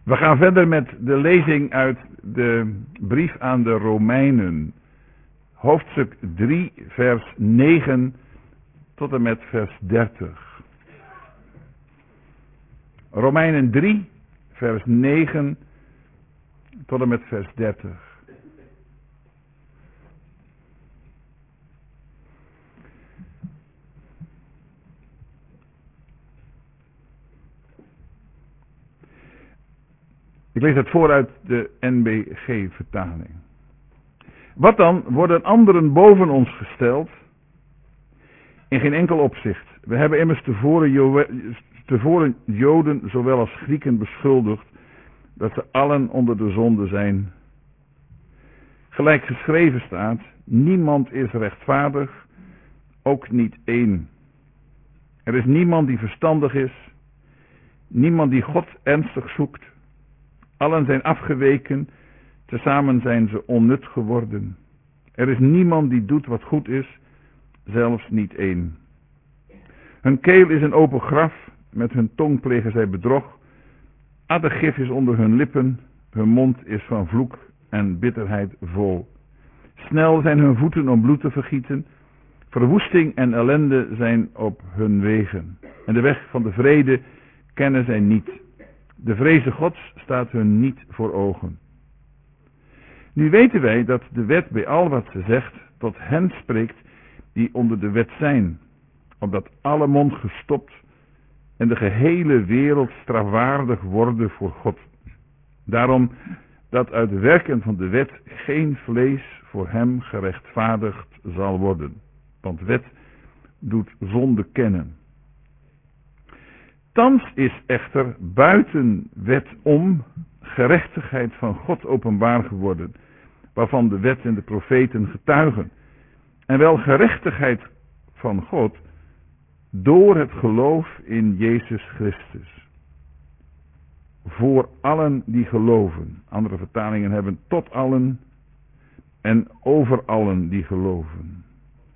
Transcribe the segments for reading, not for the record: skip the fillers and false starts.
We gaan verder met de lezing uit de brief aan de Romeinen. Hoofdstuk 3, vers 9 tot en met vers 30. Romeinen 3, vers 9 tot en met vers 30. Ik lees het voor uit de NBG-vertaling. Wat dan? Worden anderen boven ons gesteld? In geen enkel opzicht. We hebben immers tevoren Joden zowel als Grieken beschuldigd dat ze allen onder de zonde zijn. Gelijk geschreven staat, niemand is rechtvaardig, ook niet één. Er is niemand die verstandig is, niemand die God ernstig zoekt. Allen zijn afgeweken, tezamen zijn ze onnut geworden. Er is niemand die doet wat goed is, zelfs niet één. Hun keel is een open graf, met hun tong plegen zij bedrog. Addergif is onder hun lippen, hun mond is van vloek en bitterheid vol. Snel zijn hun voeten om bloed te vergieten, verwoesting en ellende zijn op hun wegen. En de weg van de vrede kennen zij niet. De vreze Gods staat hun niet voor ogen. Nu weten wij dat de wet bij al wat ze zegt tot hen spreekt die onder de wet zijn, opdat alle mond gestopt en de gehele wereld strafwaardig worden voor God. Daarom dat uit de werken van de wet geen vlees voor hem gerechtvaardigd zal worden, want wet doet zonde kennen. Thans is echter buiten wet om gerechtigheid van God openbaar geworden, waarvan de wet en de profeten getuigen. En wel gerechtigheid van God door het geloof in Jezus Christus. Voor allen die geloven. Andere vertalingen hebben tot allen en over allen die geloven.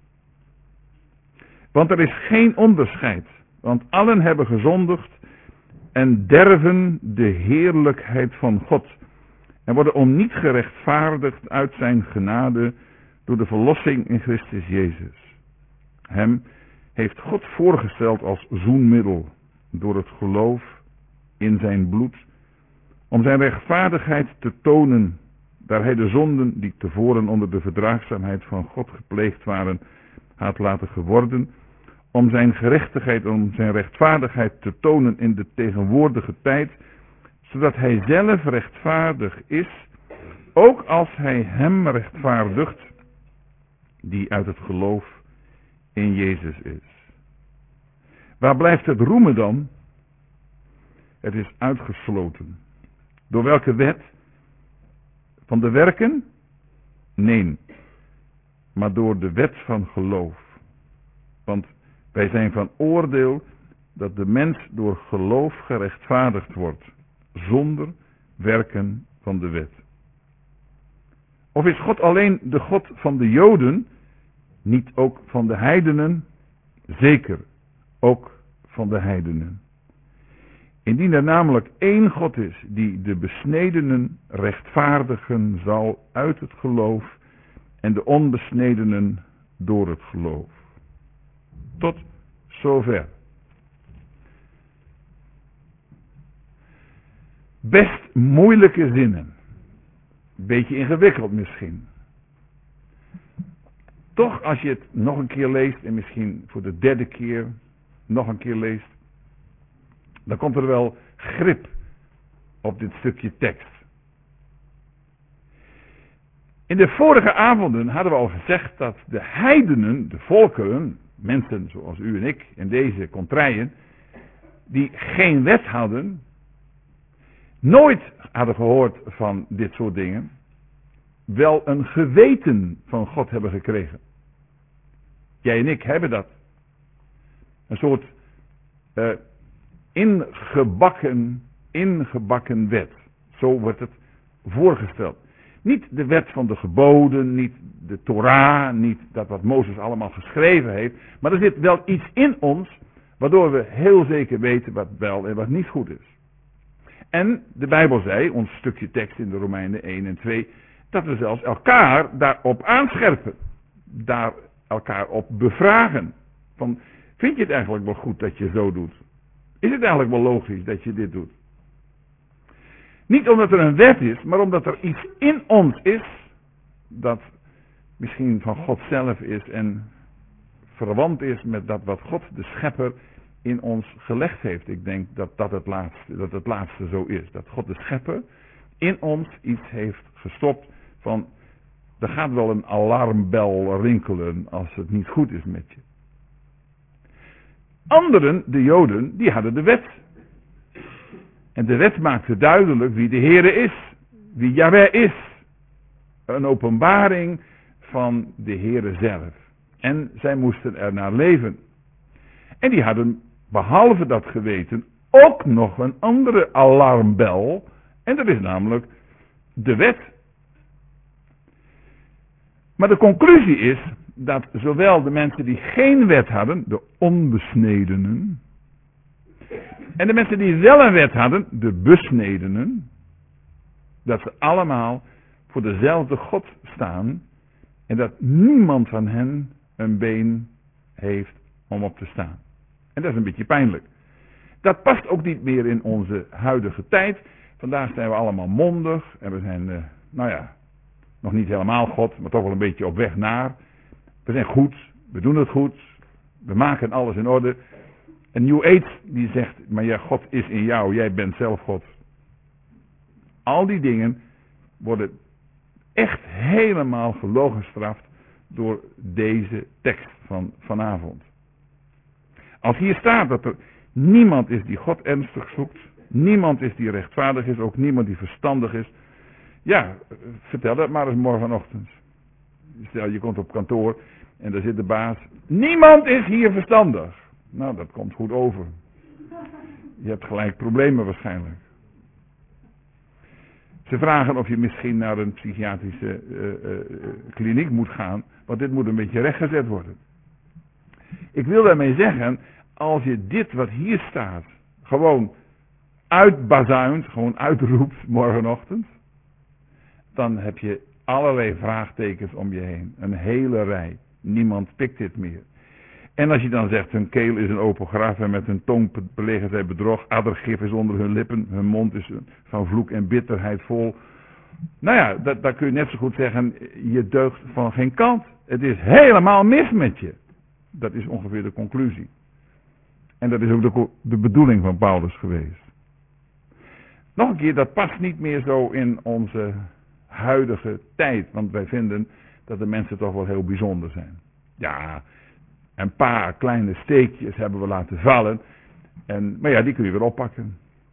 Want er is geen onderscheid. Want allen hebben gezondigd en derven de heerlijkheid van God. En worden om niet gerechtvaardigd uit zijn genade door de verlossing in Christus Jezus. Hem heeft God voorgesteld als zoenmiddel door het geloof in zijn bloed. Om zijn rechtvaardigheid te tonen, daar hij de zonden die tevoren onder de verdraagzaamheid van God gepleegd waren, had laten geworden. Om zijn gerechtigheid, om zijn rechtvaardigheid te tonen in de tegenwoordige tijd, zodat hij zelf rechtvaardig is, ook als hij hem rechtvaardigt, die uit het geloof in Jezus is. Waar blijft het roemen dan? Het is uitgesloten. Door welke wet? Van de werken? Nee, maar door de wet van geloof. Want wij zijn van oordeel dat de mens door geloof gerechtvaardigd wordt, zonder werken van de wet. Of is God alleen de God van de Joden, niet ook van de heidenen? Zeker, ook van de heidenen. Indien er namelijk één God is die de besnedenen rechtvaardigen zal uit het geloof en de onbesnedenen door het geloof. Tot zover. Best moeilijke zinnen. Beetje ingewikkeld misschien. Toch, als je het nog een keer leest en misschien voor de derde keer nog een keer leest, dan komt er wel grip op dit stukje tekst. In de vorige avonden hadden we al gezegd dat de heidenen, de volkeren, mensen zoals u en ik in deze contraien, die geen wet hadden, nooit hadden gehoord van dit soort dingen, wel een geweten van God hebben gekregen. Jij en ik hebben dat. Een soort ingebakken wet. Zo wordt het voorgesteld. Niet de wet van de geboden, niet de Torah, niet dat wat Mozes allemaal geschreven heeft. Maar er zit wel iets in ons, waardoor we heel zeker weten wat wel en wat niet goed is. En de Bijbel zei, ons stukje tekst in de Romeinen 1 en 2, dat we zelfs elkaar daarop aanscherpen. Daar elkaar op bevragen. Van, vind je het eigenlijk wel goed dat je zo doet? Is het eigenlijk wel logisch dat je dit doet? Niet omdat er een wet is, maar omdat er iets in ons is dat misschien van God zelf is en verwant is met dat wat God de schepper in ons gelegd heeft. Ik denk dat het laatste zo is. Dat God de schepper in ons iets heeft gestopt van, er gaat wel een alarmbel rinkelen als het niet goed is met je. Anderen, de Joden, die hadden de wet. En de wet maakte duidelijk wie de Heere is. Wie Yahweh is. Een openbaring van de Heere zelf. En zij moesten ernaar leven. En die hadden, behalve dat geweten, ook nog een andere alarmbel. En dat is namelijk de wet. Maar de conclusie is dat zowel de mensen die geen wet hadden, de onbesnedenen, en de mensen die wel een wet hadden, de besnedenen, dat ze allemaal voor dezelfde God staan en dat niemand van hen een been heeft om op te staan. En dat is een beetje pijnlijk. Dat past ook niet meer in onze huidige tijd. Vandaag zijn we allemaal mondig en we zijn, nog niet helemaal God, maar toch wel een beetje op weg naar. We zijn goed, we doen het goed, we maken alles in orde. En New Age die zegt, maar ja, God is in jou, jij bent zelf God. Al die dingen worden echt helemaal gelogenstraft door deze tekst van vanavond. Als hier staat dat er niemand is die God ernstig zoekt, niemand is die rechtvaardig is, ook niemand die verstandig is. Ja, vertel dat maar eens morgenochtend. Stel, je komt op kantoor en daar zit de baas. Niemand is hier verstandig. Nou, dat komt goed over. Je hebt gelijk problemen waarschijnlijk. Ze vragen of je misschien naar een psychiatrische kliniek moet gaan, want dit moet een beetje rechtgezet worden. Ik wil daarmee zeggen, als je dit wat hier staat, gewoon uitbazuint, gewoon uitroept morgenochtend, dan heb je allerlei vraagtekens om je heen. Een hele rij. Niemand pikt dit meer. En als je dan zegt, hun keel is een open graf en met hun tong belegen zij bedrog, addergif is onder hun lippen, hun mond is van vloek en bitterheid vol. Nou ja, daar kun je net zo goed zeggen, je deugt van geen kant. Het is helemaal mis met je. Dat is ongeveer de conclusie. En dat is ook de bedoeling van Paulus geweest. Nog een keer, dat past niet meer zo in onze huidige tijd, want wij vinden dat de mensen toch wel heel bijzonder zijn. Ja, een paar kleine steekjes hebben we laten vallen, maar ja, die kun je weer oppakken.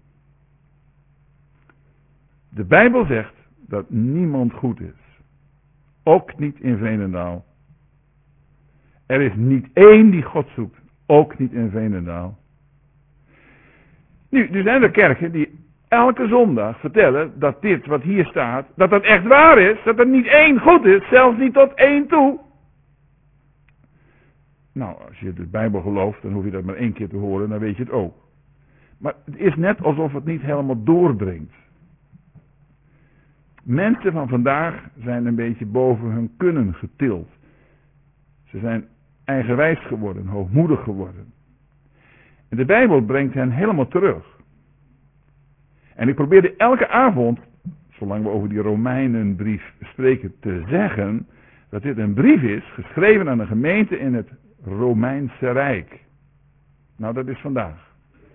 De Bijbel zegt dat niemand goed is. Ook niet in Veenendaal. Er is niet één die God zoekt. Ook niet in Veenendaal. Nu zijn er kerken die elke zondag vertellen dat dit wat hier staat, dat dat echt waar is. Dat er niet één goed is, zelfs niet tot één toe. Nou, als je de Bijbel gelooft, dan hoef je dat maar één keer te horen, dan weet je het ook. Maar het is net alsof het niet helemaal doordringt. Mensen van vandaag zijn een beetje boven hun kunnen getild. Ze zijn eigenwijs geworden, hoogmoedig geworden. En de Bijbel brengt hen helemaal terug. En ik probeerde elke avond, zolang we over die Romeinenbrief spreken, te zeggen dat dit een brief is, geschreven aan een gemeente in het Romeinse Rijk. Nou, dat is vandaag.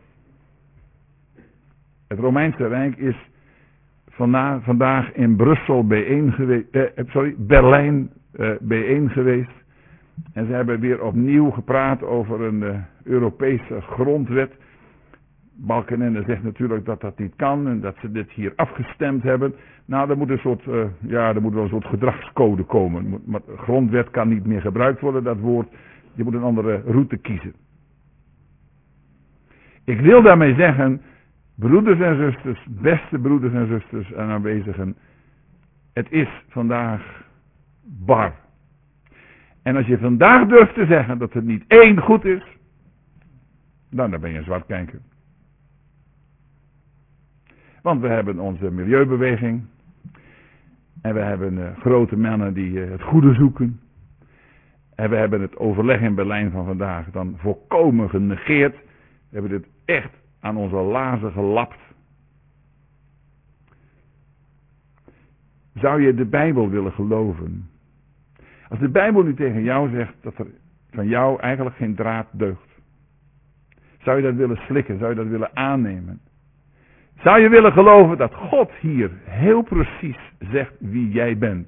Het Romeinse Rijk is vandaag in Brussel Berlijn bijeen geweest. En ze hebben weer opnieuw gepraat over een Europese grondwet. Balkenende zegt natuurlijk dat dat niet kan en dat ze dit hier afgestemd hebben. Nou, er moet er moet wel een soort gedragscode komen. Maar grondwet kan niet meer gebruikt worden, dat woord. Je moet een andere route kiezen. Ik wil daarmee zeggen, broeders en zusters, beste broeders en zusters en aanwezigen, het is vandaag bar. En als je vandaag durft te zeggen dat er niet één goed is, dan ben je een zwartkijker. Want we hebben onze milieubeweging. En we hebben grote mannen die het goede zoeken. En we hebben het overleg in Berlijn van vandaag dan volkomen genegeerd. We hebben dit echt aan onze laarzen gelapt. Zou je de Bijbel willen geloven? Als de Bijbel nu tegen jou zegt dat er van jou eigenlijk geen draad deugt. Zou je dat willen slikken? Zou je dat willen aannemen? Zou je willen geloven dat God hier heel precies zegt wie jij bent?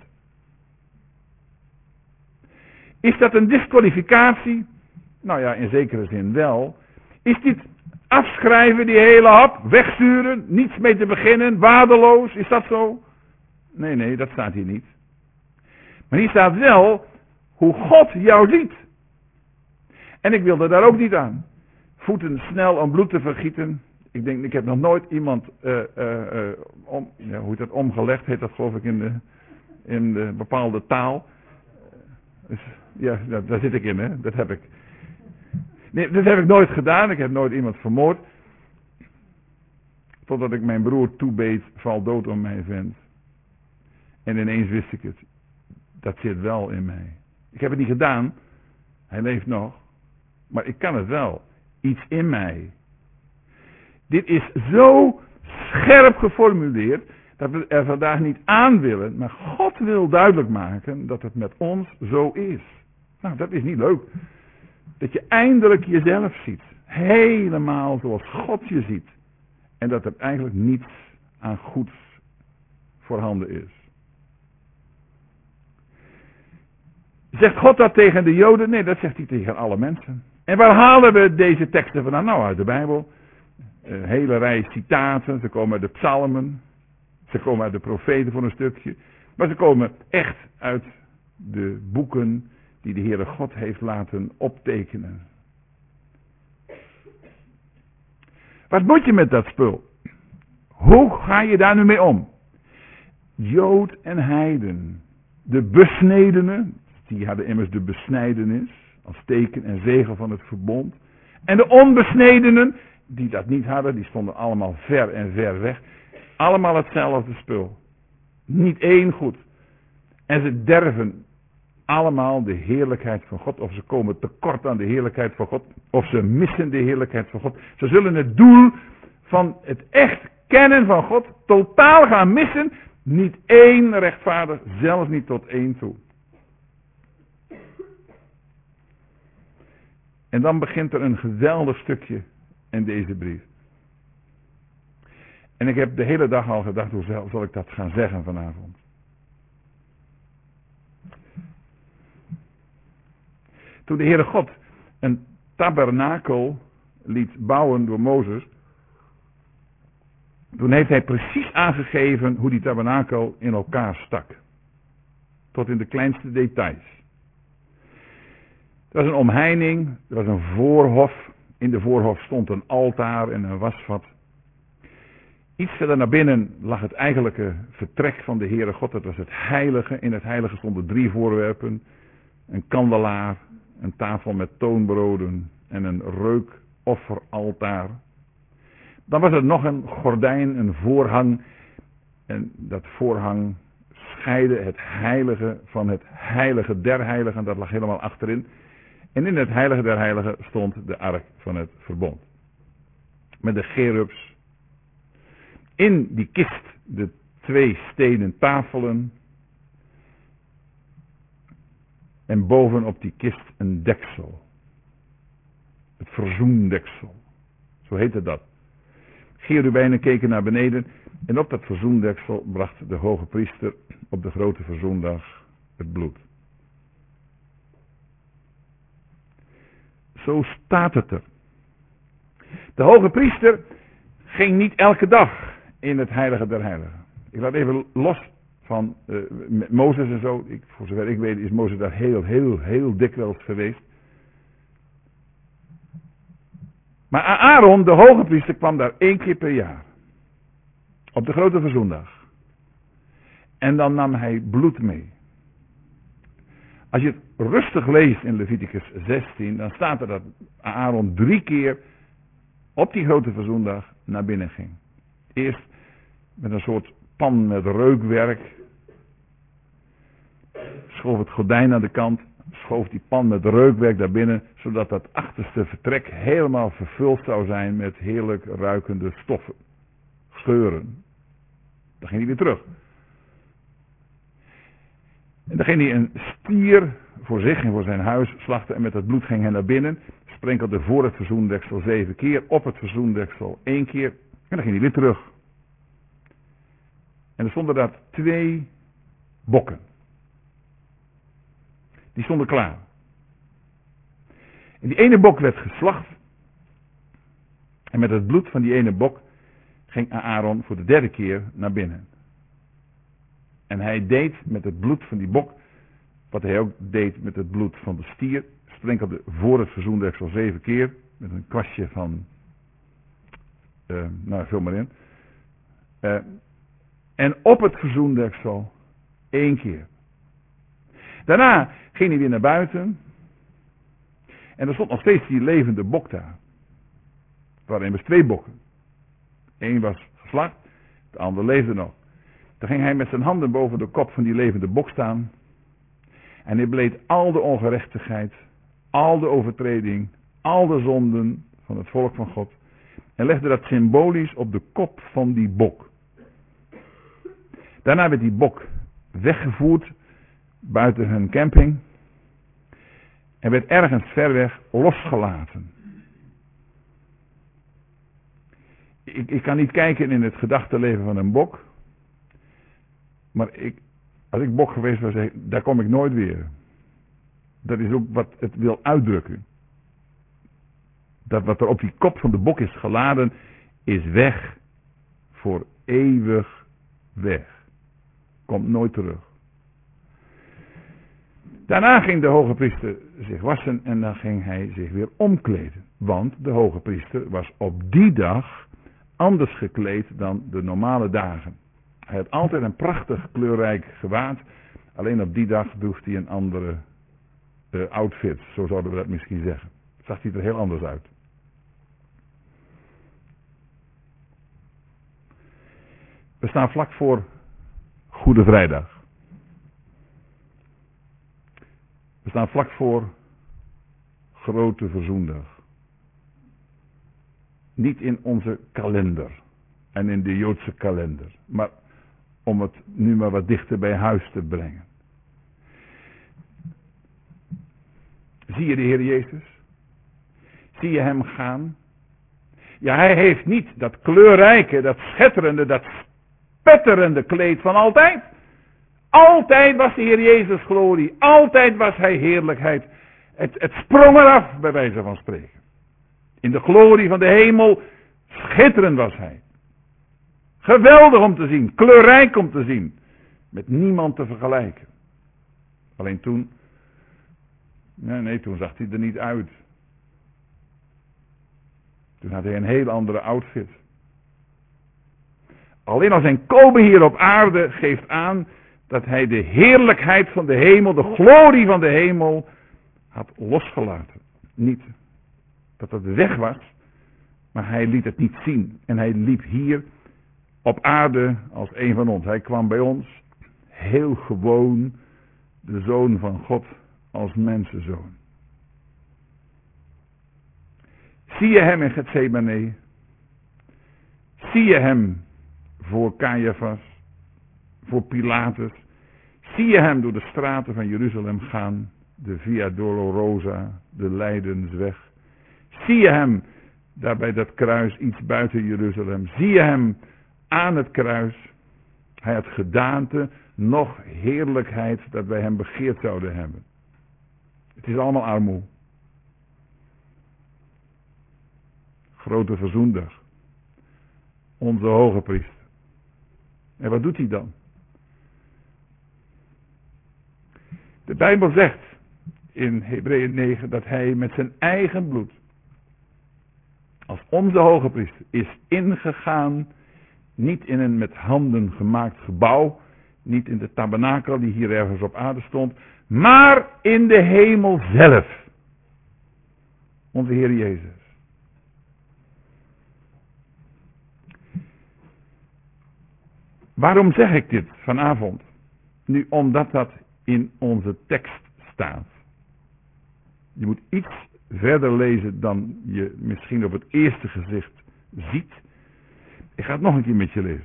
Is dat een disqualificatie? Nou ja, in zekere zin wel. Is dit afschrijven, die hele hap, wegsturen, niets mee te beginnen, waardeloos? Is dat zo? Nee, dat staat hier niet. Maar hier staat wel hoe God jou ziet. En ik wilde daar ook niet aan. Voeten snel om bloed te vergieten. Ik heb nog nooit iemand omgelegd, heet dat geloof ik in de bepaalde taal. Dus, ja, daar zit ik in, hè. Dat heb ik. Nee, dat heb ik nooit gedaan. Ik heb nooit iemand vermoord. Totdat ik mijn broer toebeet, val dood om mijn vent. En ineens wist ik het. Dat zit wel in mij. Ik heb het niet gedaan. Hij leeft nog. Maar ik kan het wel. Iets in mij. Dit is zo scherp geformuleerd dat we er vandaag niet aan willen. Maar God wil duidelijk maken dat het met ons zo is. Nou, dat is niet leuk. Dat je eindelijk jezelf ziet. Helemaal zoals God je ziet. En dat er eigenlijk niets aan goeds voorhanden is. Zegt God dat tegen de Joden? Nee, dat zegt hij tegen alle mensen. En waar halen we deze teksten vandaan? Nou, uit de Bijbel. Een hele rij citaten. Ze komen uit de psalmen. Ze komen uit de profeten voor een stukje. Maar ze komen echt uit de boeken die de Heere God heeft laten optekenen. Wat moet je met dat spul? Hoe ga je daar nu mee om? Jood en heiden. De besnedenen, die hadden immers de besnijdenis als teken en zegel van het verbond. En de onbesnedenen, die dat niet hadden, die stonden allemaal ver en ver weg. Allemaal hetzelfde spul. Niet één goed. En ze derven allemaal de heerlijkheid van God. Of ze komen tekort aan de heerlijkheid van God. Of ze missen de heerlijkheid van God. Ze zullen het doel van het echt kennen van God totaal gaan missen. Niet één rechtvaardig, zelfs niet tot één toe. En dan begint er een geweldig stukje in deze brief. En ik heb de hele dag al gedacht, hoe zal ik dat gaan zeggen vanavond? Toen de Heere God een tabernakel liet bouwen door Mozes, toen heeft hij precies aangegeven hoe die tabernakel in elkaar stak. Tot in de kleinste details. Er was een omheining, er was een voorhof. In de voorhof stond een altaar en een wasvat. Iets verder naar binnen lag het eigenlijke vertrek van de Heere God. Dat was het heilige. In het heilige stonden 3 voorwerpen. Een kandelaar, een tafel met toonbroden en een reukofferaltaar. Dan was er nog een gordijn, een voorhang. En dat voorhang scheidde het heilige van het heilige der heiligen. Dat lag helemaal achterin. En in het heilige der heiligen stond de ark van het verbond. Met de cherubs. In die kist de 2 stenen tafelen. En bovenop die kist een deksel. Het verzoendeksel. Zo heette dat. Cherubijnen keken naar beneden. En op dat verzoendeksel bracht de hoge priester op de grote verzoendag het bloed. Zo staat het er. De hoge priester ging niet elke dag in het heilige der heiligen. Ik laat even los van Mozes en zo. Voor zover ik weet is Mozes daar heel dikwijls geweest. Maar Aaron, de hoge priester, kwam daar 1 keer per jaar. Op de grote verzoendag. En dan nam hij bloed mee. Als je het rustig leest in Leviticus 16, dan staat er dat Aaron 3 keer op die grote verzoendag naar binnen ging. Eerst met een soort pan met reukwerk. Schoof het gordijn aan de kant, schoof die pan met reukwerk daar binnen, zodat dat achterste vertrek helemaal vervuld zou zijn met heerlijk ruikende stoffen, geuren. Dan ging hij weer terug. En dan ging hij een stier voor zich en voor zijn huis slachten en met het bloed ging hij naar binnen, sprenkelde voor het verzoendeksel 7 keer, op het verzoendeksel 1 keer en dan ging hij weer terug. En er stonden daar 2 bokken. Die stonden klaar. En die ene bok werd geslacht. En met het bloed van die ene bok ging Aaron voor de 3e keer naar binnen. En hij deed met het bloed van die bok, wat hij ook deed met het bloed van de stier, sprenkelde voor het verzoendeksel 7 keer, met een kwastje van, vul maar in. En op het verzoendeksel 1 keer. Daarna ging hij weer naar buiten. En er stond nog steeds die levende bok daar. Er waren immers 2 bokken. Eén was geslacht, de ander leefde nog. Dan ging hij met zijn handen boven de kop van die levende bok staan. En hij bleed al de ongerechtigheid, al de overtreding, al de zonden van het volk van God. En legde dat symbolisch op de kop van die bok. Daarna werd die bok weggevoerd buiten hun camping. En werd ergens ver weg losgelaten. Ik kan niet kijken in het gedachtenleven van een bok. Maar als ik bok geweest was, daar kom ik nooit weer. Dat is ook wat het wil uitdrukken. Dat wat er op die kop van de bok is geladen, is weg. Voor eeuwig weg. Komt nooit terug. Daarna ging de hoge priester zich wassen en dan ging hij zich weer omkleden. Want de hoge priester was op die dag anders gekleed dan de normale dagen. Hij had altijd een prachtig kleurrijk gewaad. Alleen op die dag droeg hij een andere outfit. Zo zouden we dat misschien zeggen. Zag hij er heel anders uit. We staan vlak voor Goede Vrijdag. We staan vlak voor Grote Verzoendag. Niet in onze kalender en in de Joodse kalender, maar om het nu maar wat dichter bij huis te brengen. Zie je de Heer Jezus? Zie je hem gaan? Ja, hij heeft niet dat kleurrijke, dat schetterende, dat spetterende kleed van altijd. Altijd was de Heer Jezus glorie. Altijd was hij heerlijkheid. Het sprong eraf, bij wijze van spreken. In de glorie van de hemel, schitterend was hij. Geweldig om te zien, kleurrijk om te zien. Met niemand te vergelijken. Alleen toen, toen zag hij er niet uit. Toen had hij een heel andere outfit. Alleen al zijn komen hier op aarde geeft aan dat hij de heerlijkheid van de hemel, de glorie van de hemel, had losgelaten. Niet dat het weg was, maar hij liet het niet zien. En hij liep hier op aarde als een van ons. Hij kwam bij ons, heel gewoon, de Zoon van God als mensenzoon. Zie je hem in Getsemane? Zie je hem voor Caiaphas, voor Pilatus? Zie je hem door de straten van Jeruzalem gaan, de Via Dolorosa, de Lijdensweg? Zie je hem daar bij dat kruis iets buiten Jeruzalem? Zie je hem aan het kruis? Hij had gedaante, nog heerlijkheid dat wij hem begeerd zouden hebben. Het is allemaal armoe. Grote Verzoendag. Onze hoge priester. En wat doet hij dan? De Bijbel zegt in Hebreeën 9 dat hij met zijn eigen bloed als onze hoge priester is ingegaan, niet in een met handen gemaakt gebouw, niet in de tabernakel die hier ergens op aarde stond, maar in de hemel zelf. Onze Heer Jezus. Waarom zeg ik dit vanavond? Nu, omdat dat in onze tekst staat. Je moet iets verder lezen dan je misschien op het eerste gezicht ziet. Ik ga het nog een keer met je lezen.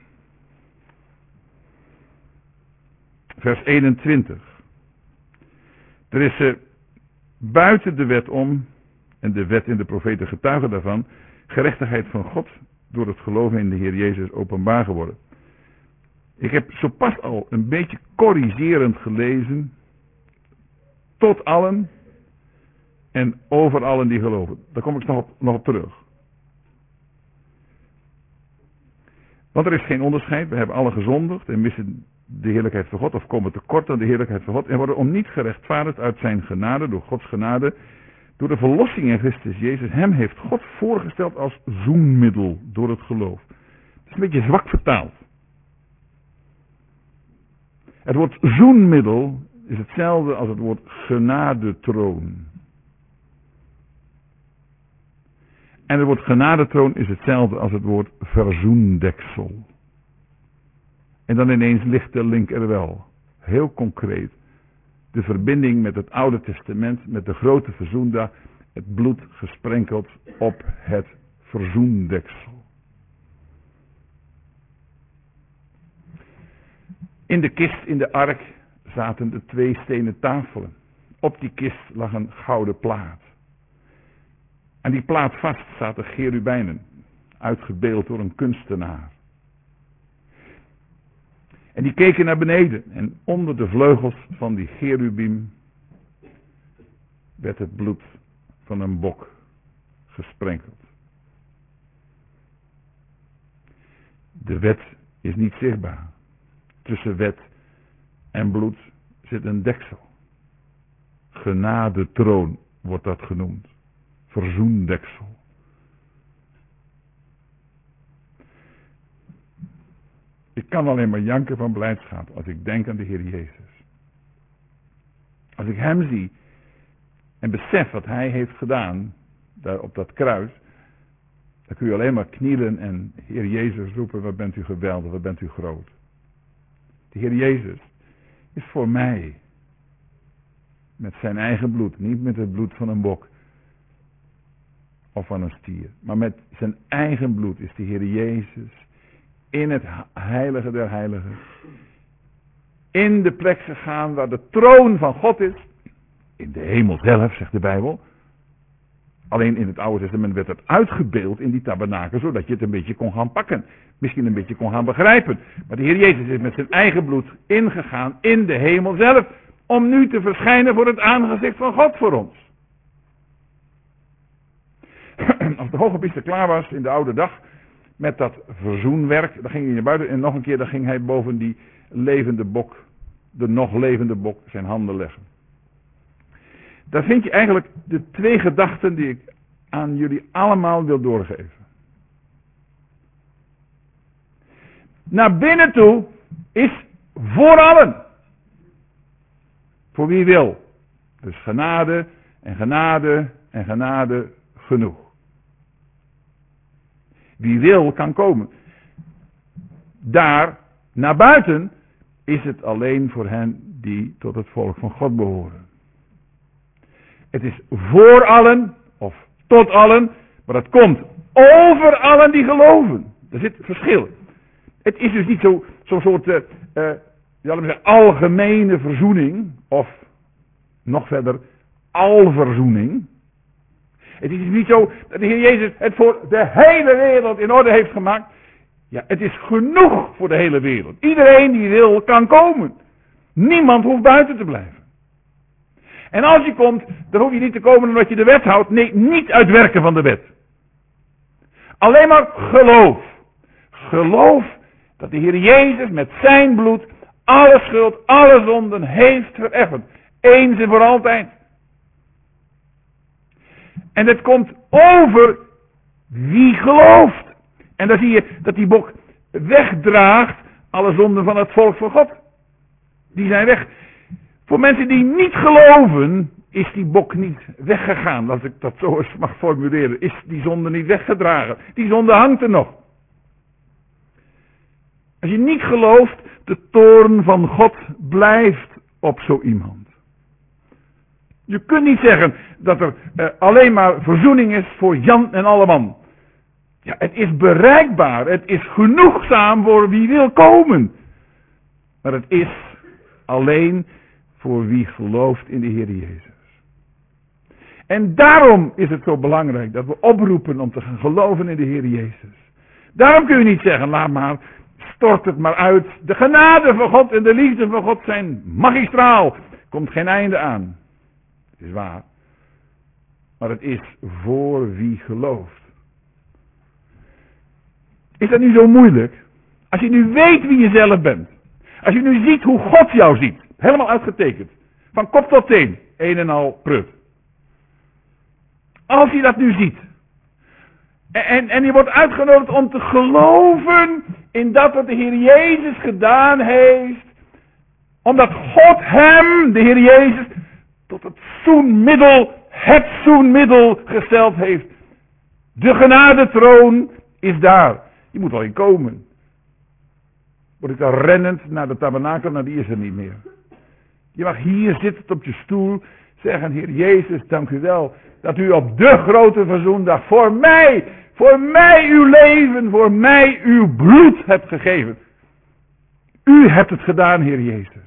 Vers 21. Er is buiten de wet om, en de wet en de profeten getuigen daarvan, gerechtigheid van God door het geloven in de Heer Jezus openbaar geworden. Ik heb zo pas al een beetje corrigerend gelezen. Tot allen en over allen die geloven. Daar kom ik nog op terug. Want er is geen onderscheid. We hebben alle gezondigd en missen de heerlijkheid van God. Of komen tekort aan de heerlijkheid van God. En worden om niet gerechtvaardigd uit zijn genade, door Gods genade. Door de verlossing in Christus Jezus. Hem heeft God voorgesteld als zoenmiddel door het geloof. Het is een beetje zwak vertaald. Het woord zoenmiddel is hetzelfde als het woord genadetroon. En het woord genadetroon is hetzelfde als het woord verzoendeksel. En dan ineens ligt de link er wel. Heel concreet. De verbinding met het Oude Testament, met de grote verzoendag, het bloed gesprenkeld op het verzoendeksel. In de kist in de ark zaten de 2 stenen tafelen. Op die kist lag een gouden plaat. Aan die plaat vast zaten cherubijnen, uitgebeeld door een kunstenaar. En die keken naar beneden en onder de vleugels van die cherubim werd het bloed van een bok gesprenkeld. De wet is niet zichtbaar. Tussen wet en bloed zit een deksel. Genadetroon wordt dat genoemd. Verzoendeksel. Ik kan alleen maar janken van blijdschap als ik denk aan de Heer Jezus. Als ik hem zie en besef wat hij heeft gedaan daar op dat kruis, dan kun je alleen maar knielen en Heer Jezus roepen, wat bent u geweldig, wat bent u groot. De Heer Jezus is voor mij met zijn eigen bloed, niet met het bloed van een bok of van een stier, maar met zijn eigen bloed is de Heer Jezus in het heilige der heiligen, in de plek gegaan waar de troon van God is, in de hemel zelf, zegt de Bijbel. Alleen in het Oude Testament werd het uitgebeeld in die tabernakel, zodat je het een beetje kon gaan pakken. Misschien een beetje kon gaan begrijpen. Maar de Heer Jezus is met zijn eigen bloed ingegaan in de hemel zelf, om nu te verschijnen voor het aangezicht van God voor ons. Als de hoge priester klaar was in de oude dag met dat verzoenwerk, dan ging hij naar buiten en nog een keer dan ging hij boven die levende bok, de nog levende bok, zijn handen leggen. Daar vind je eigenlijk de 2 gedachten die ik aan jullie allemaal wil doorgeven. Naar binnen toe is voor allen. Voor wie wil. Dus genade en genade en genade genoeg. Wie wil kan komen. Daar naar buiten is het alleen voor hen die tot het volk van God behoren. Het is voor allen of tot allen, maar het komt over allen die geloven. Er zit verschil. Het is dus niet zo'n soort algemene verzoening of nog verder alverzoening. Het is niet zo dat de Heer Jezus het voor de hele wereld in orde heeft gemaakt. Ja, het is genoeg voor de hele wereld. Iedereen die wil kan komen. Niemand hoeft buiten te blijven. En als je komt, dan hoef je niet te komen omdat je de wet houdt. Nee, niet uit werken van de wet. Alleen maar geloof. Geloof dat de Heer Jezus met zijn bloed alle schuld, alle zonden heeft vereffend. Eens en voor altijd. En het komt over wie gelooft. En dan zie je dat die bok wegdraagt alle zonden van het volk van God. Die zijn weg. Voor mensen die niet geloven, is die bok niet weggegaan. Als ik dat zo eens mag formuleren, is die zonde niet weggedragen. Die zonde hangt er nog. Als je niet gelooft, de toorn van God blijft op zo iemand. Je kunt niet zeggen dat er alleen maar verzoening is voor Jan en alleman. Ja, het is bereikbaar. Het is genoegzaam voor wie wil komen. Maar het is alleen voor wie gelooft in de Heer Jezus. En daarom is het zo belangrijk dat we oproepen om te gaan geloven in de Heer Jezus. Daarom kun je niet zeggen, laat maar, stort het maar uit. De genade van God en de liefde van God zijn magistraal. Komt geen einde aan. Het is waar. Maar het is voor wie gelooft. Is dat nu zo moeilijk? Als je nu weet wie je zelf bent. Als je nu ziet hoe God jou ziet. Helemaal uitgetekend. Van kop tot teen. Een en al prut. Als je dat nu ziet. En je wordt uitgenodigd om te geloven in dat wat de Heer Jezus gedaan heeft. Omdat God hem, de Heer Jezus, tot het zoenmiddel gesteld heeft. De genadetroon is daar. Je moet al in komen. Word ik dan rennend naar de tabernakel, nou die is er niet meer. Je mag hier zitten op je stoel, zeggen, Heer Jezus, dank u wel, dat u op de grote verzoendag voor mij uw leven, voor mij uw bloed hebt gegeven. U hebt het gedaan, Heer Jezus.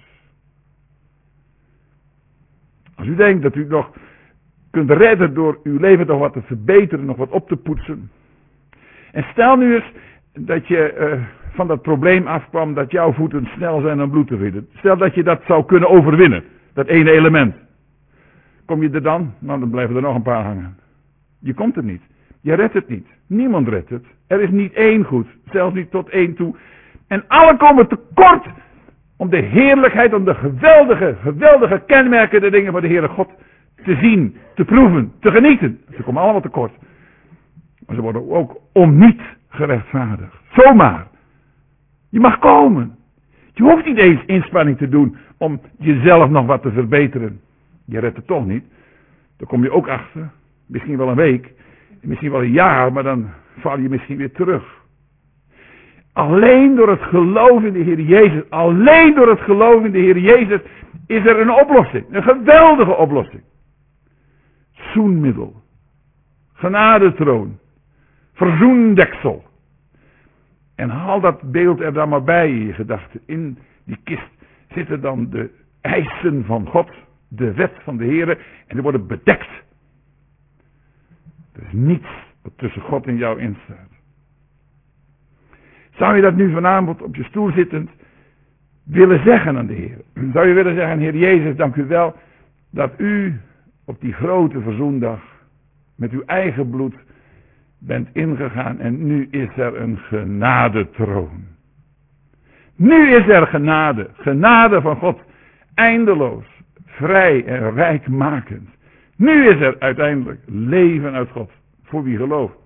Als u denkt dat u nog kunt redden door uw leven nog wat te verbeteren, nog wat op te poetsen. En stel nu eens dat je van dat probleem afkwam dat jouw voeten snel zijn om bloed te winnen. Stel dat je dat zou kunnen overwinnen, dat ene element. Kom je er dan? Nou, dan blijven er nog een paar hangen. Je komt er niet. Je redt het niet. Niemand redt het. Er is niet één goed, zelfs niet tot één toe. En alle komen tekort om de heerlijkheid, om de geweldige kenmerken, de dingen van de Heere God te zien, te proeven, te genieten. Ze komen allemaal tekort. Maar ze worden ook om niet gerechtvaardigd. Zomaar. Je mag komen. Je hoeft niet eens inspanning te doen om jezelf nog wat te verbeteren. Je redt het toch niet. Dan kom je ook achter. Misschien wel een week. Misschien wel een jaar. Maar dan val je misschien weer terug. Alleen door het geloof in de Heer Jezus. Alleen door het geloof in de Heer Jezus. Is er een oplossing. Een geweldige oplossing. Zoenmiddel. Genadetroon. Verzoendeksel. En haal dat beeld er dan maar bij in je gedachten. In die kist zitten dan de eisen van God. De wet van de Heer. En die worden bedekt. Er is niets wat tussen God en jou instaat. Zou je dat nu vanavond op je stoel zittend willen zeggen aan de Heer? Zou je willen zeggen, Heer Jezus, dank u wel dat u op die grote verzoendag met uw eigen bloed bent ingegaan en nu is er een genadetroon. Nu is er genade, genade van God, eindeloos, vrij en rijkmakend. Nu is er uiteindelijk leven uit God, voor wie gelooft.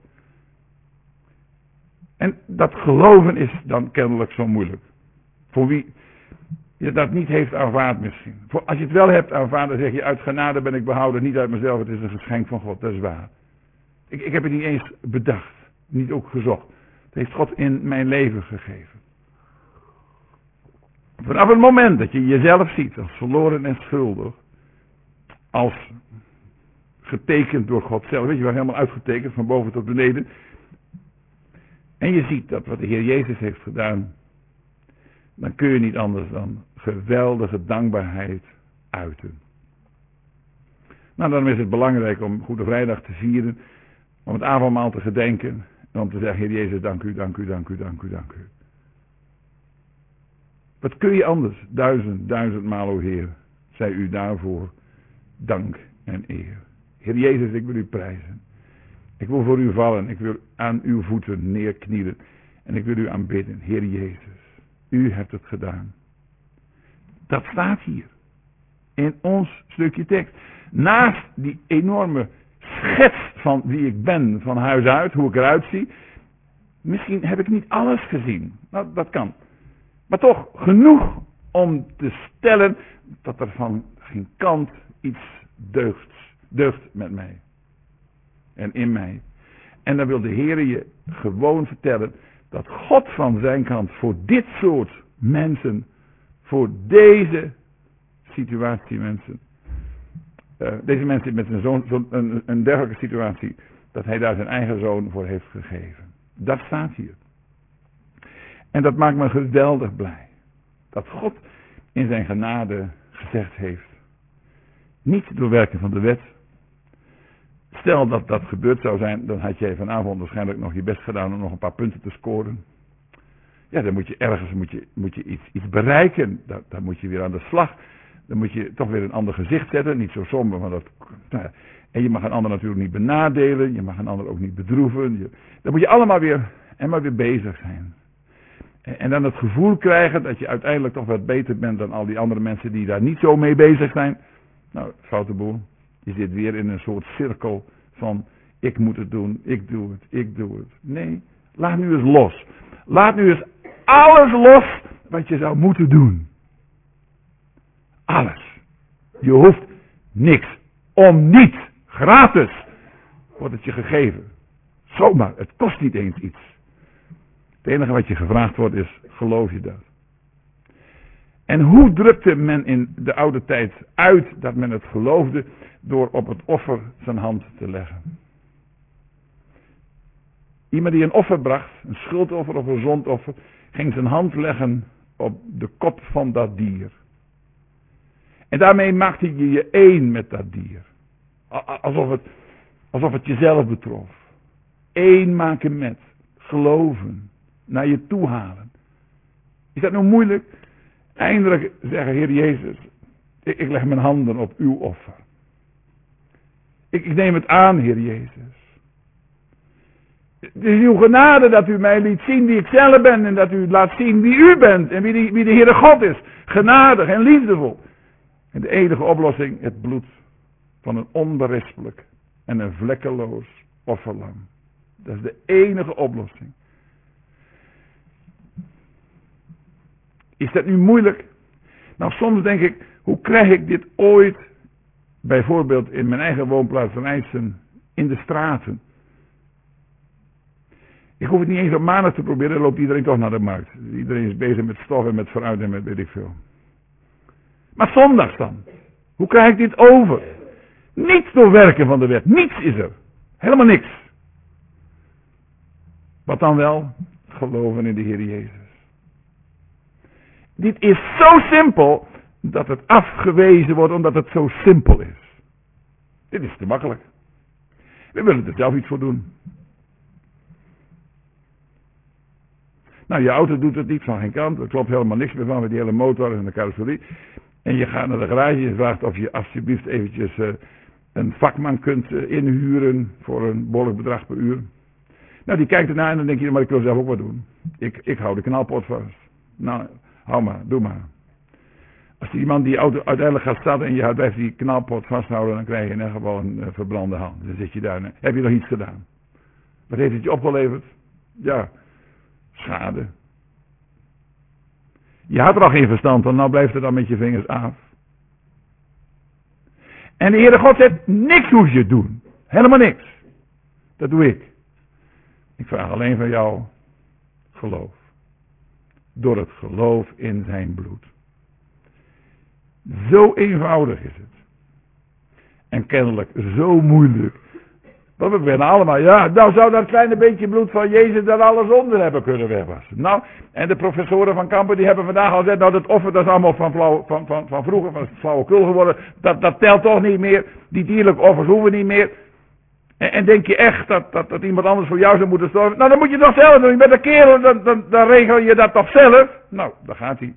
En dat geloven is dan kennelijk zo moeilijk. Voor wie je dat niet heeft aanvaard misschien. Als je het wel hebt aanvaard, dan zeg je, uit genade ben ik behouden, niet uit mezelf, het is een geschenk van God, dat is waar. Ik heb het niet eens bedacht, niet ook gezocht. Het heeft God in mijn leven gegeven. Vanaf het moment dat je jezelf ziet als verloren en schuldig, als getekend door God zelf, weet je wel, helemaal uitgetekend van boven tot beneden. En je ziet dat wat de Heer Jezus heeft gedaan, dan kun je niet anders dan geweldige dankbaarheid uiten. Nou, dan is het belangrijk om Goede Vrijdag te vieren, om het avondmaal te gedenken en om te zeggen, Heer Jezus, dank u, dank u, dank u, dank u, dank u. Wat kun je anders? 1000 maal, o Heer, zij u daarvoor dank en eer. Heer Jezus, ik wil u prijzen. Ik wil voor u vallen. Ik wil aan uw voeten neerknielen. En ik wil u aanbidden. Heer Jezus, u hebt het gedaan. Dat staat hier. In ons stukje tekst. Naast die enorme schets van wie ik ben van huis uit. Hoe ik eruit zie. Misschien heb ik niet alles gezien. Nou, dat kan. Maar toch genoeg om te stellen dat er van geen kant iets deugt met mij. En in mij. En dan wil de Heer je gewoon vertellen dat God van zijn kant voor dit soort mensen, voor deze situatie mensen, deze mensen met een dergelijke situatie, dat hij daar zijn eigen zoon voor heeft gegeven. Dat staat hier. En dat maakt me geweldig blij. Dat God in zijn genade gezegd heeft, niet door werken van de wet. Stel dat dat gebeurd zou zijn, dan had jij vanavond waarschijnlijk nog je best gedaan om nog een paar punten te scoren. Ja, dan moet je ergens moet je iets bereiken. Dan moet je weer aan de slag. Dan moet je toch weer een ander gezicht zetten. Niet zo somber, maar dat... Nou ja. En je mag een ander natuurlijk niet benadelen. Je mag een ander ook niet bedroeven. Dan moet je allemaal weer bezig zijn. En dan het gevoel krijgen dat je uiteindelijk toch wat beter bent dan al die andere mensen die daar niet zo mee bezig zijn. Nou, foute boel. Je zit weer in een soort cirkel van ik moet het doen, ik doe het. Nee, laat nu eens los. Laat nu eens alles los wat je zou moeten doen. Alles. Je hoeft niks. Om niets. Gratis wordt het je gegeven. Zomaar. Het kost niet eens iets. Het enige wat je gevraagd wordt is, geloof je dat? En hoe drukte men in de oude tijd uit dat men het geloofde door op het offer zijn hand te leggen? Iemand die een offer bracht, een schuldoffer of een zondoffer, ging zijn hand leggen op de kop van dat dier. En daarmee maakte je je één met dat dier. Alsof het jezelf betrof. Eén maken met. Geloven. Naar je toe halen. Is dat nou moeilijk? Eindelijk zeggen, Heer Jezus, ik leg mijn handen op uw offer. Ik neem het aan, Heer Jezus. Het is uw genade dat u mij liet zien wie ik zelf ben. En dat u laat zien wie u bent. En wie de Heere God is. Genadig en liefdevol. En de enige oplossing, het bloed van een onberispelijk en een vlekkeloos offerlam. Dat is de enige oplossing. Is dat nu moeilijk? Nou, soms denk ik, hoe krijg ik dit ooit, bijvoorbeeld in mijn eigen woonplaats van IJssen, in de straten? Ik hoef het niet eens op maandag te proberen, dan loopt iedereen toch naar de markt. Iedereen is bezig met stof en met fruit en met weet ik veel. Maar zondags dan? Hoe krijg ik dit over? Niets door werken van de wet. Niets is er. Helemaal niks. Wat dan wel? Geloven in de Heer Jezus. Dit is zo simpel dat het afgewezen wordt omdat het zo simpel is. Dit is te makkelijk. We willen er zelf iets voor doen. Nou, je auto doet het niet van geen kant. Er klopt helemaal niks meer van met die hele motor en de carrosserie. En je gaat naar de garage en vraagt of je alsjeblieft eventjes een vakman kunt inhuren voor een behoorlijk bedrag per uur. Nou, die kijkt ernaar en dan denk je, maar ik wil zelf ook wat doen. Ik hou de knalpot vast. Nou, hou maar, doe maar. Als die man die auto uiteindelijk gaat starten en je blijft die knalpot vasthouden, dan krijg je in ieder geval een verbrande hand. Dan zit je daar en heb je nog iets gedaan. Wat heeft het je opgeleverd? Ja, schade. Je had er al geen verstand van, nou blijft het dan met je vingers af. En de Heere God zegt, niks hoef je doen. Helemaal niks. Dat doe ik. Ik vraag alleen van jou geloof. Door het geloof in zijn bloed. Zo eenvoudig is het. En kennelijk zo moeilijk. Want we zijn allemaal, ja, nou zou dat kleine beetje bloed van Jezus dan alle zonden hebben kunnen wegwassen. Nou, en de professoren van Kampen die hebben vandaag al gezegd, nou dat offer dat is allemaal van vroeger, van flauwekul geworden. Dat telt toch niet meer. Die dierlijke offers hoeven niet meer. En denk je echt dat iemand anders voor jou zou moeten storven? Nou, dan moet je het toch zelf doen. Je bent een kerel, dan regel je dat toch zelf? Nou, daar gaat hij.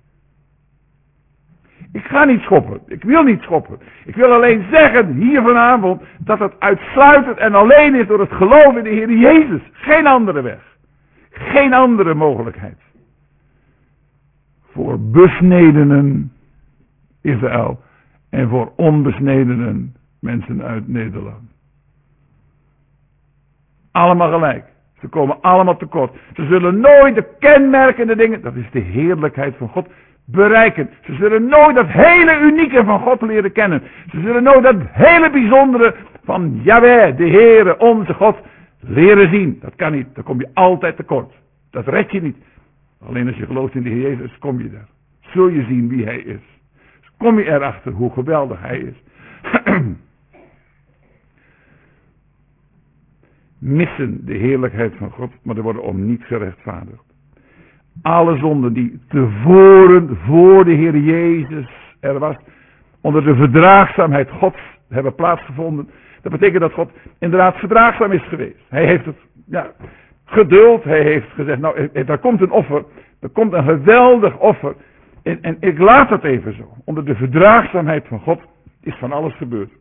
Ik ga niet schoppen. Ik wil niet schoppen. Ik wil alleen zeggen hier vanavond dat het uitsluitend en alleen is door het geloof in de Heer Jezus. Geen andere weg. Geen andere mogelijkheid. Voor besnedenen Israël en voor onbesnedenen mensen uit Nederland. Allemaal gelijk. Ze komen allemaal tekort. Ze zullen nooit de kenmerkende dingen, dat is de heerlijkheid van God, bereiken. Ze zullen nooit dat hele unieke van God leren kennen. Ze zullen nooit dat hele bijzondere van Yahweh, de Heere, onze God, leren zien. Dat kan niet. Dan kom je altijd tekort. Dat red je niet. Alleen als je gelooft in de Heer Jezus, kom je daar. Zul je zien wie Hij is. Kom je erachter hoe geweldig Hij is. Missen de heerlijkheid van God, maar er worden om niet gerechtvaardigd. Alle zonden die tevoren voor de Heer Jezus er was, onder de verdraagzaamheid Gods hebben plaatsgevonden. Dat betekent dat God inderdaad verdraagzaam is geweest. Hij heeft het geduld. Hij heeft gezegd, nou, er komt een offer. Er komt een geweldig offer. En ik laat het even zo. Onder de verdraagzaamheid van God is van alles gebeurd.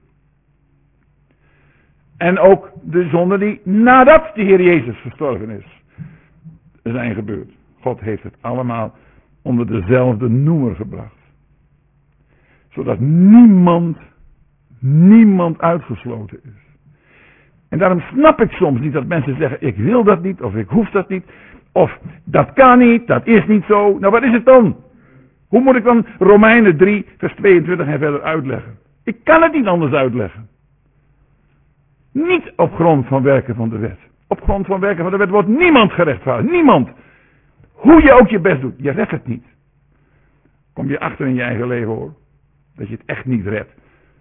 En ook de zonden die nadat de Heer Jezus gestorven is, zijn gebeurd. God heeft het allemaal onder dezelfde noemer gebracht. Zodat niemand uitgesloten is. En daarom snap ik soms niet dat mensen zeggen, ik wil dat niet, of ik hoef dat niet, of dat kan niet, dat is niet zo. Nou, wat is het dan? Hoe moet ik dan Romeinen 3, vers 22 en verder uitleggen? Ik kan het niet anders uitleggen. Niet op grond van werken van de wet. Op grond van werken van de wet wordt niemand gerechtvaardigd. Niemand. Hoe je ook je best doet, je redt het niet. Kom je achter in je eigen leven, hoor. Dat je het echt niet redt.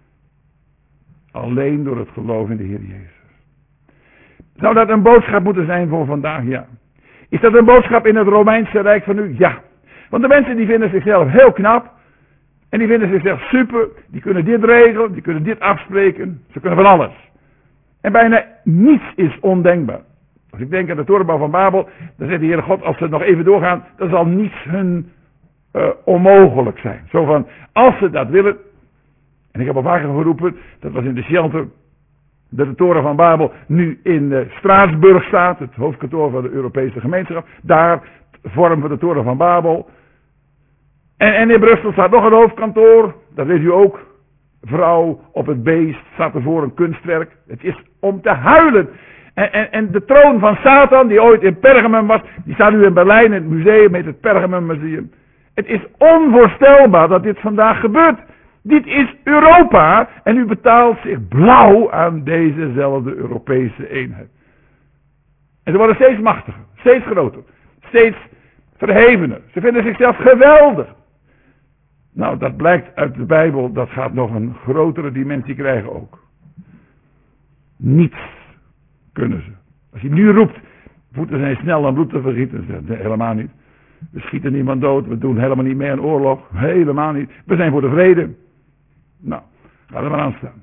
Alleen door het geloof in de Heer Jezus. Zou dat een boodschap moeten zijn voor vandaag? Ja. Is dat een boodschap in het Romeinse Rijk van nu? Ja. Want de mensen die vinden zichzelf heel knap. En die vinden zichzelf super. Die kunnen dit regelen, die kunnen dit afspreken. Ze kunnen van alles. En bijna niets is ondenkbaar. Als ik denk aan de torenbouw van Babel, dan zegt de Heere God, als ze nog even doorgaan, dan zal niets hun onmogelijk zijn. Zo van, als ze dat willen. En ik heb al vaker geroepen, dat was in de shelter, dat de toren van Babel nu in Straatsburg staat, het hoofdkantoor van de Europese gemeenschap. Daar vormen we de toren van Babel. En in Brussel staat nog een hoofdkantoor, dat weet u ook. Vrouw op het beest, staat ervoor een kunstwerk. Het is om te huilen. En de troon van Satan, die ooit in Pergamum was, die staat nu in Berlijn in het museum, heet het Pergamum Museum. Het is onvoorstelbaar dat dit vandaag gebeurt. Dit is Europa en u betaalt zich blauw aan dezezelfde Europese eenheid. En ze worden steeds machtiger, steeds groter, steeds verhevener. Ze vinden zichzelf geweldig. Nou, dat blijkt uit de Bijbel, dat gaat nog een grotere dimensie krijgen ook. Niets kunnen ze. Als je nu roept, voeten zijn snel om bloed te vergieten, dan zegt helemaal niet. We schieten niemand dood, we doen helemaal niet meer een oorlog, helemaal niet. We zijn voor de vrede. Nou, ga er maar aan staan.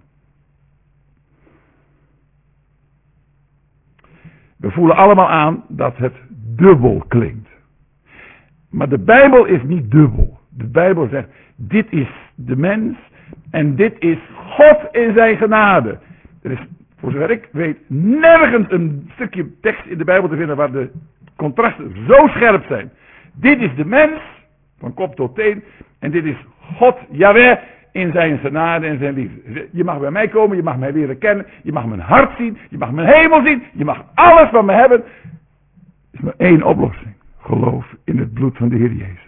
We voelen allemaal aan dat het dubbel klinkt. Maar de Bijbel is niet dubbel. De Bijbel zegt, dit is de mens en dit is God in zijn genade. Er is, voor zover ik weet, nergens een stukje tekst in de Bijbel te vinden waar de contrasten zo scherp zijn. Dit is de mens, van kop tot teen, en dit is God, Yahweh, in zijn genade en zijn liefde. Je mag bij mij komen, je mag mij leren kennen, je mag mijn hart zien, je mag mijn hemel zien, je mag alles van me hebben. Er is maar één oplossing. Geloof in het bloed van de Heer Jezus.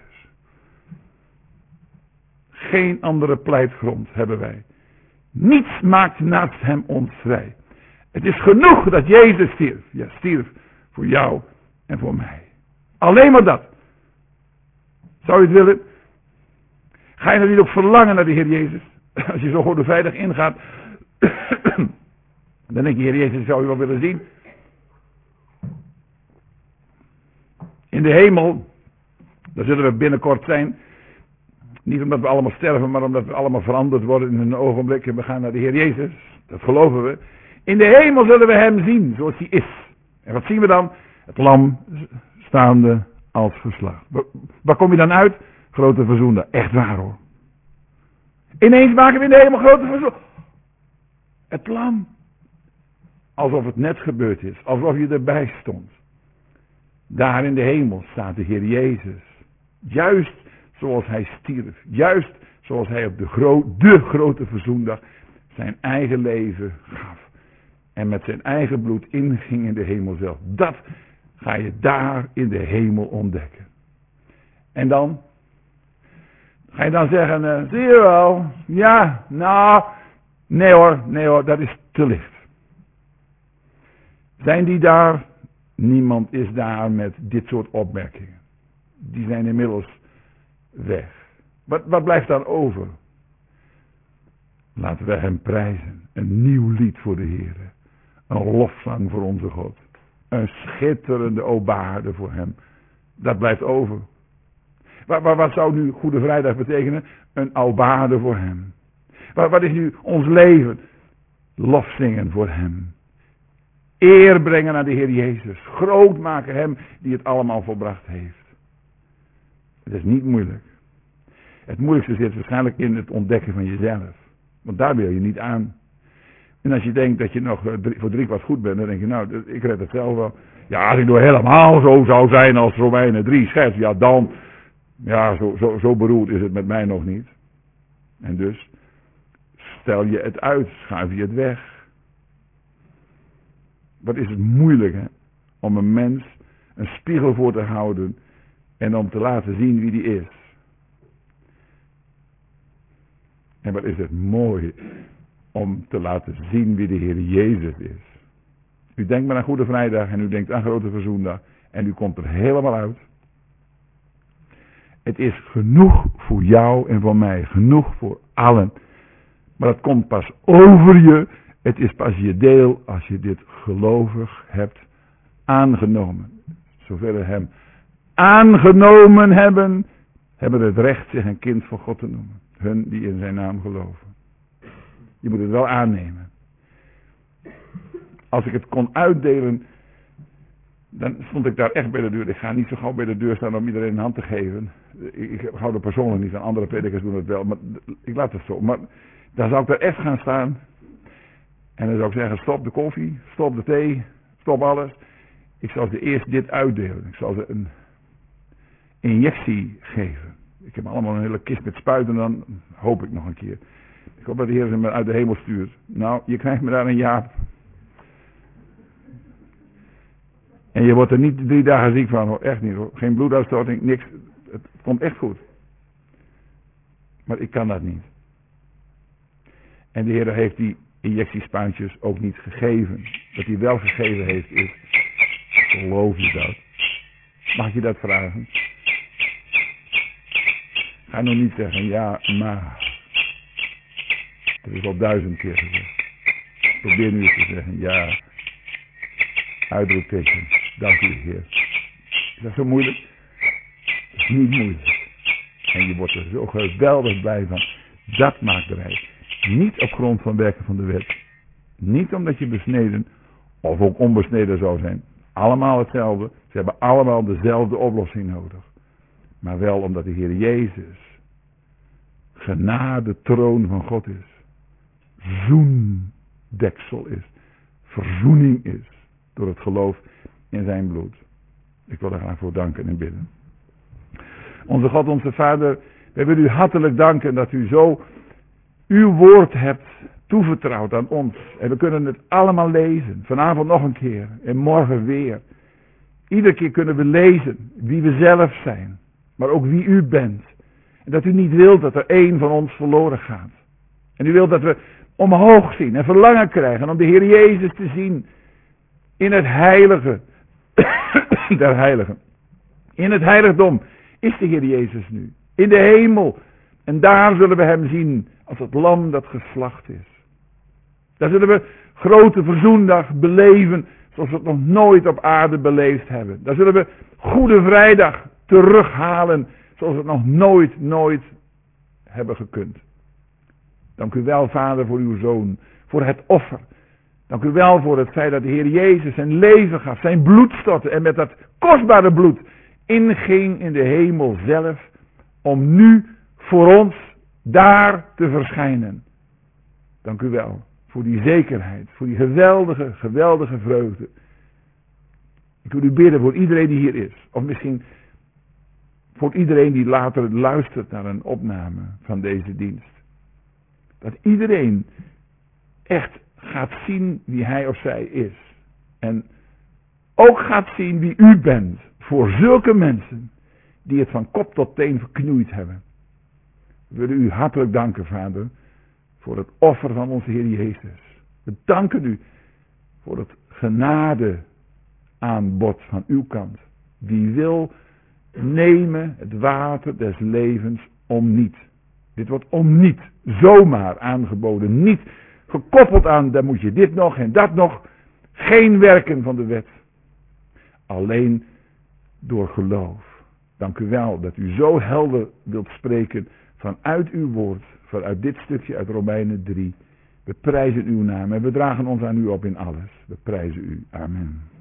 Geen andere pleitgrond hebben wij. Niets maakt naast hem ons vrij. Het is genoeg dat Jezus stierf. Ja, stierf voor jou en voor mij. Alleen maar dat. Zou je het willen? Ga je er niet op verlangen naar de Heer Jezus? Als je zo gewoon veilig ingaat. Dan denk je, Heer Jezus, zou je wel willen zien? In de hemel, daar zullen we binnenkort zijn. Niet omdat we allemaal sterven, maar omdat we allemaal veranderd worden in een ogenblik. En we gaan naar de Heer Jezus. Dat geloven we. In de hemel zullen we hem zien zoals hij is. En wat zien we dan? Het lam staande als geslacht. Waar kom je dan uit? Grote verzoener. Echt waar, hoor. Ineens maken we in de hemel grote verzoener. Het lam. Alsof het net gebeurd is. Alsof je erbij stond. Daar in de hemel staat de Heer Jezus. Juist zoals hij stierf. Juist zoals hij op de grote verzoendag zijn eigen leven gaf. En met zijn eigen bloed inging in de hemel zelf. Dat ga je daar in de hemel ontdekken. En dan ga je dan zeggen, zie je wel, ja, nou, nee hoor, dat is te licht. Zijn die daar Niemand is daar met dit soort opmerkingen. Die zijn inmiddels weg. Wat blijft dan over? Laten we hem prijzen. Een nieuw lied voor de Heer. Een lofzang voor onze God. Een schitterende obade voor hem. Dat blijft over. Wat zou nu Goede Vrijdag betekenen? Een obade voor hem. Wat is nu ons leven? Lof zingen voor hem. Eer brengen aan de Heer Jezus. Groot maken hem die het allemaal volbracht heeft. Het is niet moeilijk. Het moeilijkste zit waarschijnlijk in het ontdekken van jezelf. Want daar wil je niet aan. En als je denkt dat je nog voor 3/4 goed bent, dan denk je, nou, ik red het zelf wel. Ja, als ik nou helemaal zo zou zijn als Romeinen 3 schets, ja dan, ja, zo beroerd is het met mij nog niet. En dus, stel je het uit, schuif je het weg. Wat is het moeilijk, hè? Om een mens een spiegel voor te houden en om te laten zien wie die is. En wat is het mooi om te laten zien wie de Heer Jezus is. U denkt maar aan Goede Vrijdag en u denkt aan Grote Verzoendag en u komt er helemaal uit. Het is genoeg voor jou en voor mij, genoeg voor allen. Maar dat komt pas over je, het is pas je deel als je dit gelovig hebt aangenomen. Zover we hem aangenomen hebben, hebben het recht zich een kind van God te noemen. Hun die in zijn naam geloven. Je moet het wel aannemen. Als ik het kon uitdelen, dan stond ik daar echt bij de deur. Ik ga niet zo gauw bij de deur staan om iedereen een hand te geven. Ik hou er persoonlijk niet van. Andere predikers doen het wel. Maar ik laat het zo. Maar dan zou ik daar echt gaan staan. En dan zou ik zeggen, stop de koffie, stop de thee, stop alles. Ik zal ze eerst dit uitdelen. Ik zal ze een injectie geven. Ik heb allemaal een hele kist met spuiten, dan hoop ik nog een keer. Ik hoop dat de Heer ze me uit de hemel stuurt. Nou, je krijgt me daar een Jaap. En je wordt er niet 3 dagen ziek van, hoor. Echt niet, hoor. Geen bloeduitstorting, niks. Het komt echt goed. Maar ik kan dat niet. En de Heer heeft die injectiespuitjes ook niet gegeven. Wat hij wel gegeven heeft is, geloof je dat? Mag je dat vragen? Ga nog niet zeggen, ja, maar. Dat is al 1000 keer gezegd. Probeer nu eens te zeggen, ja. Uitroepteken. Dank u, Heer. Is dat zo moeilijk? Dat is niet moeilijk. En je wordt er zo geweldig blij van. Dat maakt eruit. Niet op grond van werken van de wet. Niet omdat je besneden of ook onbesneden zou zijn. Allemaal hetzelfde. Ze hebben allemaal dezelfde oplossing nodig. Maar wel omdat de Heer Jezus genade troon van God is. Zoendeksel is. Verzoening is. Door het geloof in zijn bloed. Ik wil er graag voor danken en bidden. Onze God, onze Vader, wij willen u hartelijk danken dat u zo uw woord hebt toevertrouwd aan ons. En we kunnen het allemaal lezen. Vanavond nog een keer. En morgen weer. Iedere keer kunnen we lezen wie we zelf zijn. Maar ook wie u bent. En dat u niet wilt dat er één van ons verloren gaat. En u wilt dat we omhoog zien en verlangen krijgen om de Heer Jezus te zien. In het heilige der heiligen. In het heiligdom is de Heer Jezus nu. In de hemel. En daar zullen we hem zien als het lam dat geslacht is. Daar zullen we grote verzoendag beleven zoals we het nog nooit op aarde beleefd hebben. Daar zullen we Goede Vrijdag terughalen zoals we het nog nooit hebben gekund. Dank u wel, Vader, voor uw Zoon, voor het offer. Dank u wel voor het feit dat de Heer Jezus zijn leven gaf, zijn bloed stortte en met dat kostbare bloed inging in de hemel zelf om nu voor ons daar te verschijnen. Dank u wel voor die zekerheid, voor die geweldige vreugde. Ik wil u bidden voor iedereen die hier is, of misschien voor iedereen die later luistert naar een opname van deze dienst. Dat iedereen echt gaat zien wie hij of zij is. En ook gaat zien wie u bent voor zulke mensen die het van kop tot teen verknoeid hebben. We willen u hartelijk danken, Vader, voor het offer van onze Heer Jezus. We danken u voor het genade aanbod van uw kant. Die wil nemen het water des levens om niet. Dit wordt om niet zomaar aangeboden. Niet gekoppeld aan, dan moet je dit nog en dat nog. Geen werken van de wet. Alleen door geloof. Dank u wel dat u zo helder wilt spreken vanuit uw woord. Vanuit dit stukje uit Romeinen 3. We prijzen uw naam en we dragen ons aan u op in alles. We prijzen u. Amen.